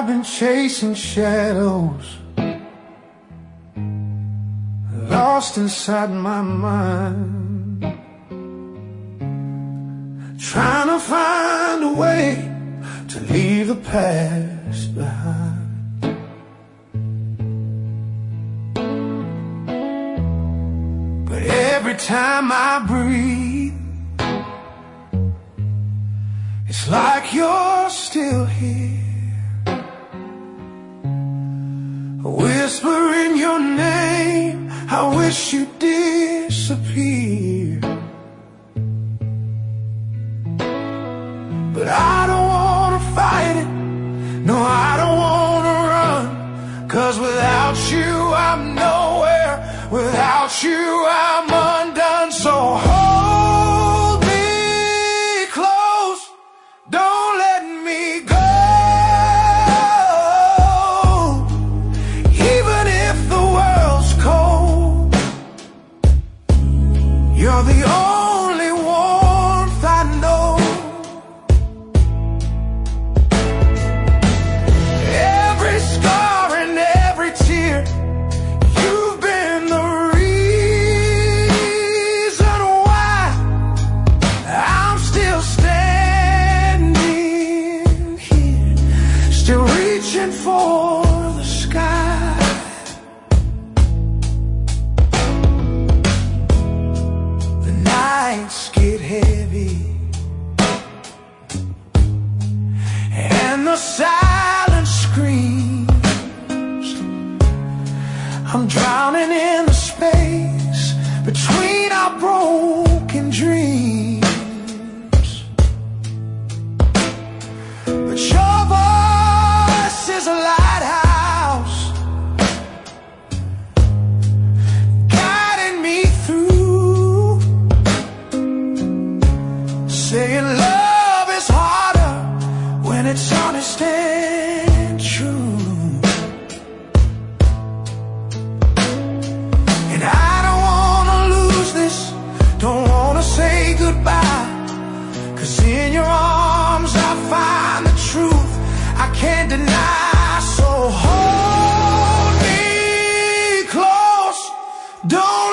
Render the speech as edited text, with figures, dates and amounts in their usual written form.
been chasing shadows, lost inside my mind, trying to find a way to leave the past behind. But every time I breathe, it's like you're still here, whispering your name. I wish you'd disappear, but I don't wanna fight it. No, I don't wanna run, 'cause without you I'm nowhere. Without you I'm undone. So hold me close, don't let me go. Even if the world's cold, you're the only warmth I know. Every scar and every tear, you've been the reason why I'm still standing here, still reaching for the sky. The nights get heavy and the silence screams. I'm drowning in the space between our broken dreams. But your voice is a lighthouse, guiding me through, saying love is harder when it's honest and true. And I don't wanna lose this, don't wanna say goodbye, 'cause in your arms I find the truth I can't deny. So hold me close, don't